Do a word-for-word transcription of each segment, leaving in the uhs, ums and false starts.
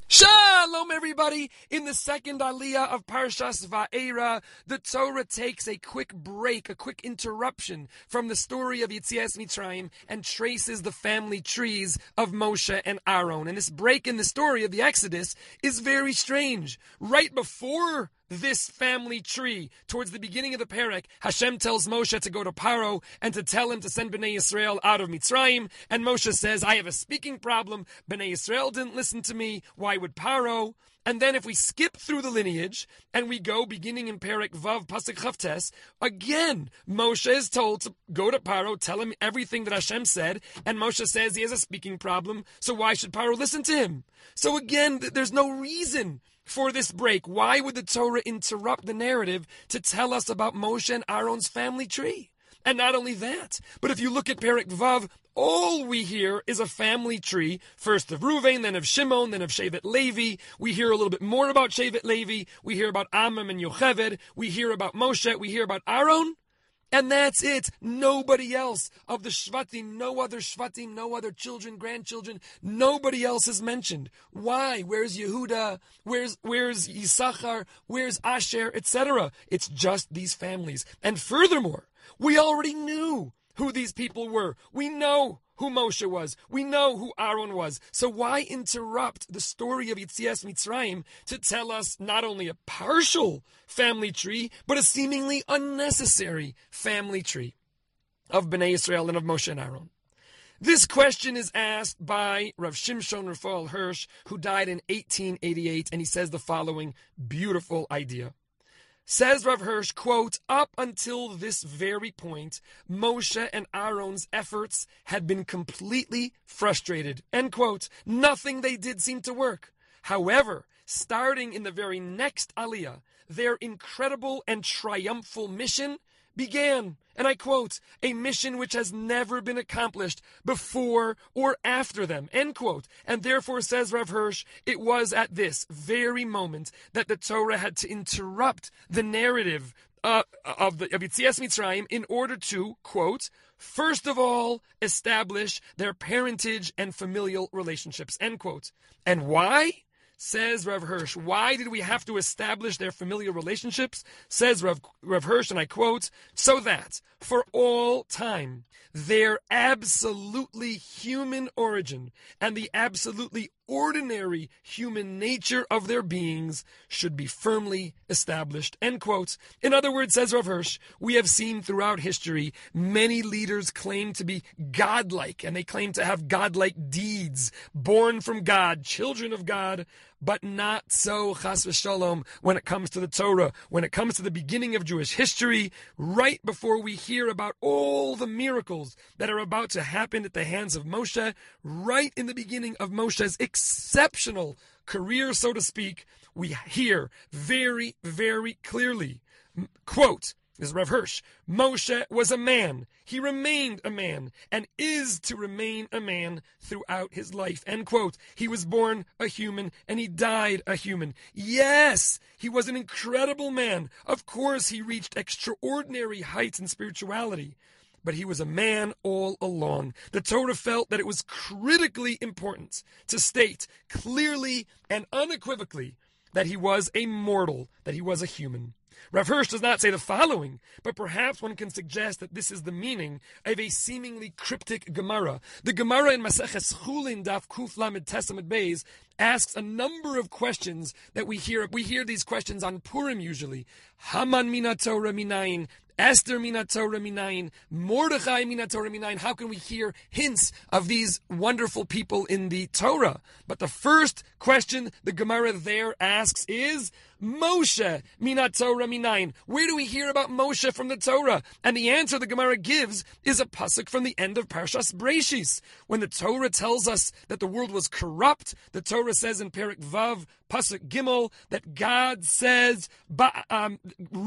Shalom, everybody! In the second aliyah of Parshas Va'era, the Torah takes a quick break, a quick interruption from the story of Yetzias Mitzrayim and traces the family trees of Moshe and Aaron. And this break in the story of the Exodus is very strange. Right before this family tree, towards the beginning of the Perek, Hashem tells Moshe to go to Paro and to tell him to send Bnei Yisrael out of Mitzrayim. And Moshe says, I have a speaking problem. Bnei Yisrael didn't listen to me. Why would Paro? And then if we skip through the lineage and we go beginning in Perek Vav Pasuk Chavtes, again, Moshe is told to go to Paro, tell him everything that Hashem said, and Moshe says he has a speaking problem, so why should Paro listen to him? So again, there's no reason for this break. Why would the Torah interrupt the narrative to tell us about Moshe and Aaron's family tree? And not only that, but if you look at Perek Vav, all we hear is a family tree, first of Reuven, then of Shimon, then of Shevet Levi. We hear a little bit more about Shevet Levi. We hear about Amram and Yocheved. We hear about Moshe. We hear about Aaron. And that's it. Nobody else of the Shvatim, no other Shvatim, no other children, grandchildren, nobody else is mentioned. Why? Where's Yehuda? Where's where's Yisachar? Where's Asher? et cetera. It's just these families. And furthermore, we already knew who these people were. We know who Moshe was. We know who Aaron was. So why interrupt the story of Yetzias Mitzrayim to tell us not only a partial family tree, but a seemingly unnecessary family tree of Bnei Yisrael and of Moshe and Aaron? This question is asked by Rav Shimshon Raphael Hirsch, who died in eighteen eighty-eight, and he says the following beautiful idea. Says Rav Hirsch, quote, up until this very point, Moshe and Aaron's efforts had been completely frustrated. End quote. Nothing they did seemed to work. However, starting in the very next aliyah, their incredible and triumphal mission began. And I quote, a mission which has never been accomplished before or after them, end quote. And therefore, says Rav Hirsch, it was at this very moment that the Torah had to interrupt the narrative uh, of, the, of Yetzias Mitzrayim in order to, quote, first of all, establish their parentage and familial relationships, end quote. And why? Says Rav Hirsch, why did we have to establish their familial relationships? Says Rav, Rav Hirsch, and I quote, so that for all time, their absolutely human origin and the absolutely ordinary human nature of their beings should be firmly established, end quote. In other words, says Rav Hirsch, we have seen throughout history many leaders claim to be godlike, and they claim to have godlike deeds, born from God, children of God, but not so, chas v'shalom, when it comes to the Torah, when it comes to the beginning of Jewish history, right before we hear about all the miracles that are about to happen at the hands of Moshe, right in the beginning of Moshe's exceptional career, so to speak, we hear very, very clearly, quote, this is Rav Hirsch, Moshe was a man, he remained a man, and is to remain a man throughout his life, end quote. He was born a human, and he died a human. Yes, he was an incredible man. Of course, he reached extraordinary heights in spirituality. But he was a man all along. The Torah felt that it was critically important to state clearly and unequivocally that he was a mortal, that he was a human. Rav Hirsch does not say the following, but perhaps one can suggest that this is the meaning of a seemingly cryptic Gemara. The Gemara in Maseches Chulin Daf Kuf Lamed Tesamid Beis asks a number of questions that we hear. We hear these questions on Purim usually. Haman mina Torah minayin, Esther mina Torah minayin, Mordechai mina Torah minayin. How can we hear hints of these wonderful people in the Torah? But the first question the Gemara there asks is, Moshe mina Torah minayin. Where do we hear about Moshe from the Torah? And the answer the Gemara gives is a pasuk from the end of Parshas Breishis. When the Torah tells us that the world was corrupt, the Torah says in Perek Vav, pasuk Gimel, that God says, um,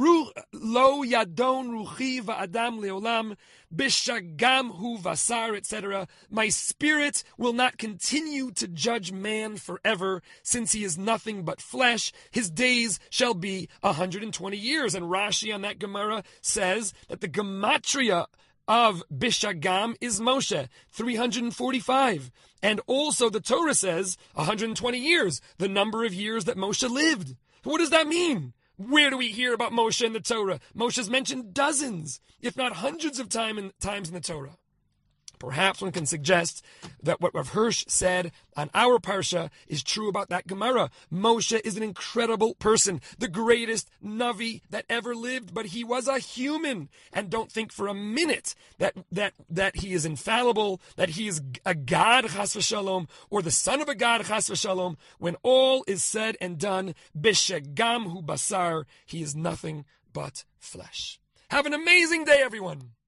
Lo yadon ruchi va'adam leolam, bishagam hu vasar, et cetera. My spirit will not continue to judge man forever, since he is nothing but flesh. His days shall be one hundred twenty years. And Rashi on that Gemara says that the gematria of Bishagam is Moshe, three hundred forty-five. And also the Torah says one hundred twenty years, the number of years that Moshe lived. What does that mean? Where do we hear about Moshe in the Torah? Moshe's mentioned dozens, if not hundreds of time in, times in the Torah. Perhaps one can suggest that what Rav Hirsch said on our Parsha is true about that Gemara. Moshe is an incredible person, the greatest Navi that ever lived, but he was a human. And don't think for a minute that that that he is infallible, that he is a God, chas v'shalom, or the son of a God, chas v'shalom. When all is said and done, b'shegam hu basar, he is nothing but flesh. Have an amazing day, everyone.